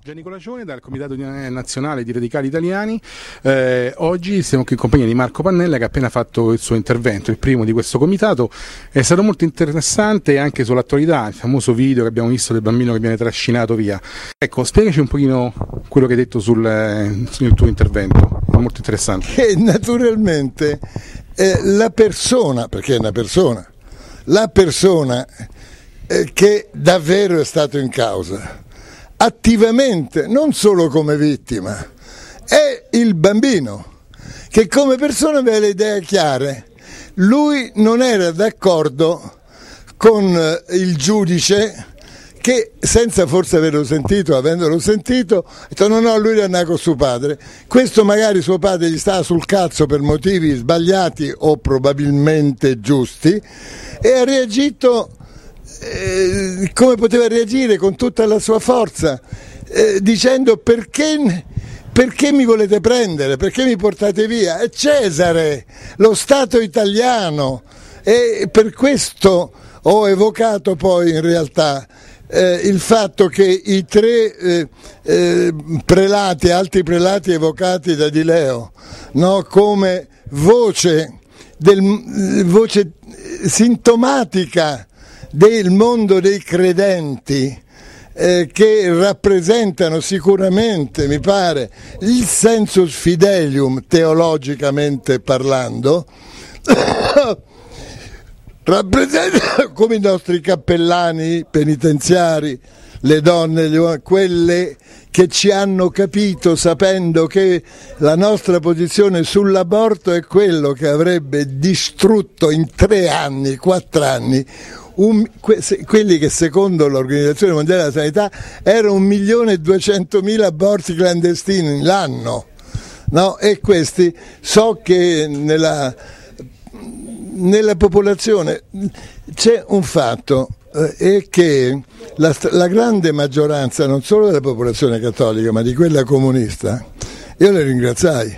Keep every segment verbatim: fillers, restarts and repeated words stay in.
Gianni Colacione dal Comitato Nazionale di Radicali Italiani. Eh, oggi siamo qui in compagnia di Marco Pannella, che ha appena fatto il suo intervento, il primo di questo comitato. È stato molto interessante anche sull'attualità, il famoso video che abbiamo visto del bambino che viene trascinato via. Ecco, spiegaci un pochino quello che hai detto sul, sul tuo intervento, è molto interessante. Che naturalmente eh, la persona, perché è una persona, la persona eh, che davvero è stato in causa, attivamente, non solo come vittima, è il bambino che come persona aveva le idee chiare. Lui non era d'accordo con il giudice che, senza forse averlo sentito, avendolo sentito, ha detto no no, lui era nato con suo padre. Questo magari suo padre gli stava sul cazzo per motivi sbagliati o probabilmente giusti, e ha reagito Eh, come poteva reagire, con tutta la sua forza, eh, dicendo perché, perché mi volete prendere, perché mi portate via? È Cesare, lo Stato italiano, e per questo ho evocato poi in realtà eh, il fatto che i tre eh, eh, prelati, alti prelati evocati da Di Leo, no, come voce, del, voce sintomatica del mondo dei credenti, eh, che rappresentano sicuramente, mi pare, il sensus fidelium teologicamente parlando, rappresentano come i nostri cappellani penitenziari, le donne, gli uomini, quelle che ci hanno capito sapendo che la nostra posizione sull'aborto è quello che avrebbe distrutto in tre anni, quattro anni, Un, que, se, quelli che secondo l'Organizzazione Mondiale della Sanità erano un milione e duecentomila aborti clandestini l'anno, no? E questi, so che nella, nella popolazione c'è un fatto, eh, è che la, la grande maggioranza non solo della popolazione cattolica ma di quella comunista, io le ringraziai,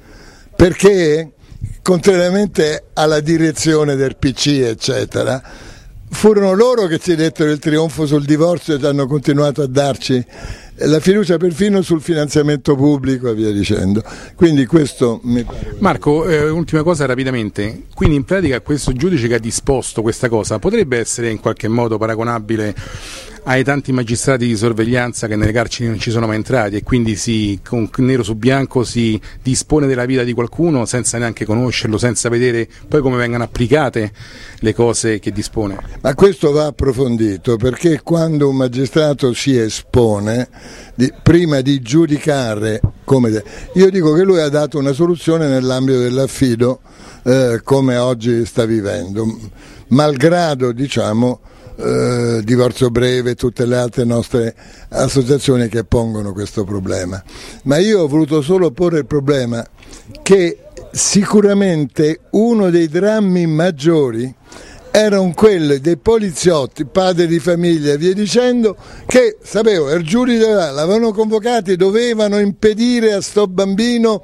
perché contrariamente alla direzione del P C eccetera, furono loro che ci dettero il trionfo sul divorzio e hanno continuato a darci la fiducia perfino sul finanziamento pubblico e via dicendo. Quindi questo mi pare. Marco, eh, ultima cosa rapidamente, quindi in pratica questo giudice che ha disposto questa cosa potrebbe essere in qualche modo paragonabile ai tanti magistrati di sorveglianza che nelle carceri non ci sono mai entrati e quindi si, con nero su bianco si dispone della vita di qualcuno senza neanche conoscerlo, senza vedere poi come vengono applicate le cose che dispone. Ma questo va approfondito, perché quando un magistrato si espone, di, prima di giudicare, come io dico che lui ha dato una soluzione nell'ambito dell'affido, eh, come oggi sta vivendo, malgrado diciamo Eh, divorzio breve, tutte le altre nostre associazioni che pongono questo problema. Ma io ho voluto solo porre il problema che sicuramente uno dei drammi maggiori erano quelli dei poliziotti, padri di famiglia e via dicendo, che sapevo, il giudice l'avevano convocati, dovevano impedire a sto bambino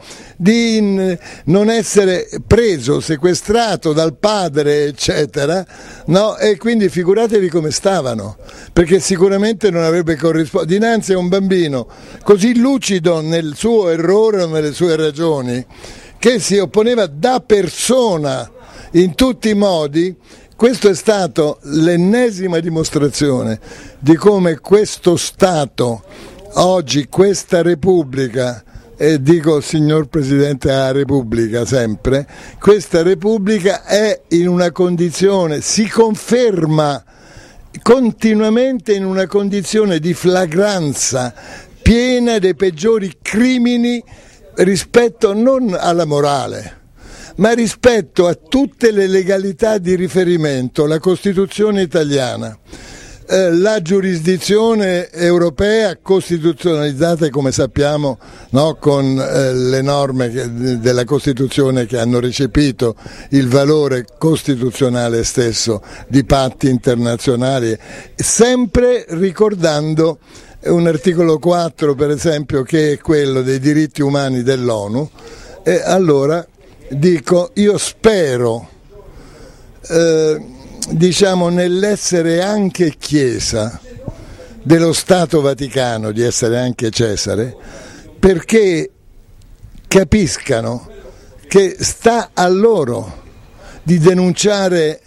di non essere preso, sequestrato dal padre eccetera, no? E quindi figuratevi come stavano, perché sicuramente non avrebbe corrisposto dinanzi a un bambino così lucido nel suo errore o nelle sue ragioni, che si opponeva da persona in tutti i modi. Questo è stato l'ennesima dimostrazione di come questo Stato, oggi questa Repubblica, e dico signor Presidente della Repubblica sempre, questa Repubblica è in una condizione, si conferma continuamente in una condizione di flagranza piena dei peggiori crimini rispetto non alla morale, ma rispetto a tutte le legalità di riferimento, la Costituzione italiana, eh, la giurisdizione europea costituzionalizzata, come sappiamo, no, con eh, le norme che, della Costituzione che hanno recepito il valore costituzionale stesso di patti internazionali, sempre ricordando un articolo quattro, per esempio, che è quello dei diritti umani dell'ONU, e allora dico, io spero, eh, diciamo, nell'essere anche Chiesa, dello Stato Vaticano di essere anche Cesare, perché capiscano che sta a loro di denunciare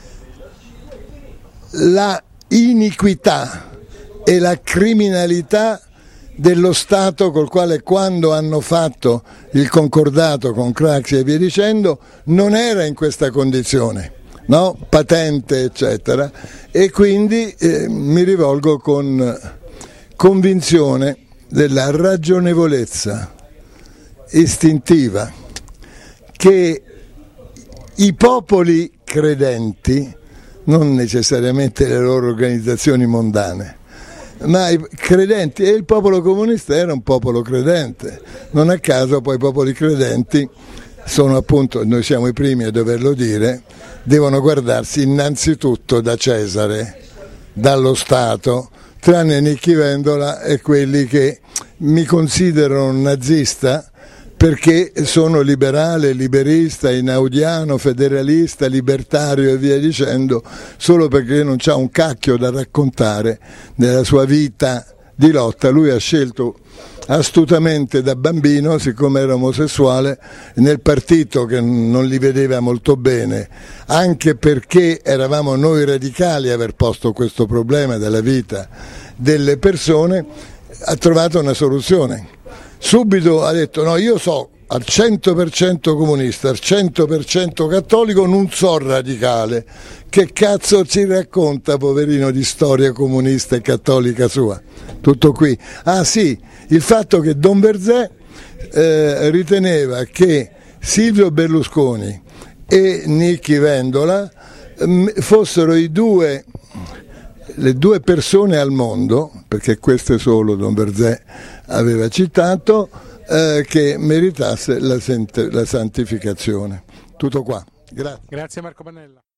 la iniquità e la criminalità dello Stato col quale, quando hanno fatto il concordato con Craxi e via dicendo, non era in questa condizione, no? Patente eccetera, e quindi eh, mi rivolgo con convinzione della ragionevolezza istintiva che i popoli credenti, non necessariamente le loro organizzazioni mondane, ma i credenti, e il popolo comunista era un popolo credente, non a caso poi i popoli credenti sono appunto, noi siamo i primi a doverlo dire, devono guardarsi innanzitutto da Cesare, dallo Stato, tranne Nichi Vendola e quelli che mi considerano nazista perché sono liberale, liberista, inaudiano, federalista, libertario e via dicendo, solo perché non c'ha un cacchio da raccontare della sua vita di lotta. Lui ha scelto astutamente da bambino, siccome era omosessuale, nel partito che non li vedeva molto bene, anche perché eravamo noi radicali a aver posto questo problema della vita delle persone, ha trovato una soluzione. Subito ha detto: no, io so al cento per cento comunista, al cento per cento cattolico, non so radicale. Che cazzo ci racconta, poverino, di storia comunista e cattolica sua? Tutto qui. Ah sì, il fatto che Don Berzè eh, riteneva che Silvio Berlusconi e Nichi Vendola mh, fossero i due, le due persone al mondo, perché queste solo Don Berzè aveva citato, eh, che meritasse la, la santificazione. Tutto qua. Grazie. Grazie Marco Pannella.